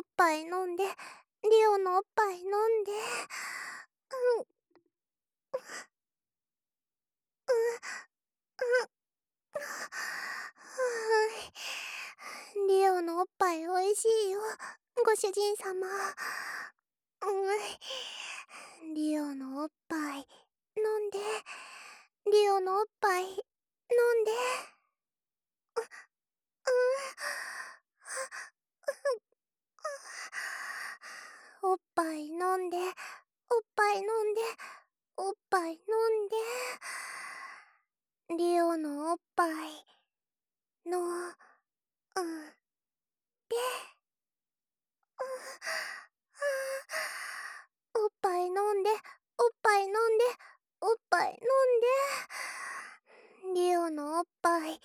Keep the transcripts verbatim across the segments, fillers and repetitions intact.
っぱい飲んで、リオのおっぱい飲んで、うん、うん、うん、リオのおっぱいおいしいよ、ご主人様。うん、リオのおっぱい飲んで、リオのおっぱい飲んで、うん、おっぱい飲んで、おっぱい飲んで、おっぱい飲んで、リオのおっぱいの、うん、で、おっぱい飲んで、おっぱい飲んで、おっぱい飲んで、リオのおっぱい飲んで、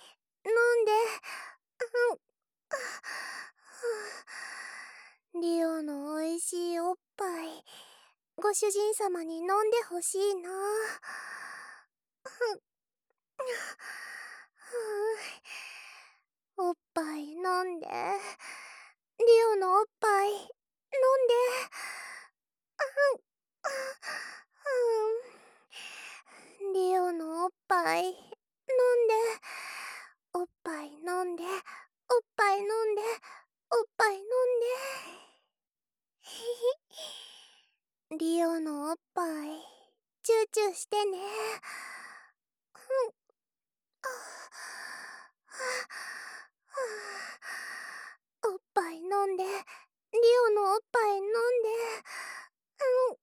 うん、リオのおいしいおっぱい、ご主人様に飲んでほしいな。おっぱい飲んで、リオのおっぱい飲んで、うん、リオのおっぱい飲んで、おっぱい飲んで、おっぱい飲んで、おっぱい飲んで、リオのおっぱいチューチューしてね。おっぱい飲んで、リオのおっぱい飲んで、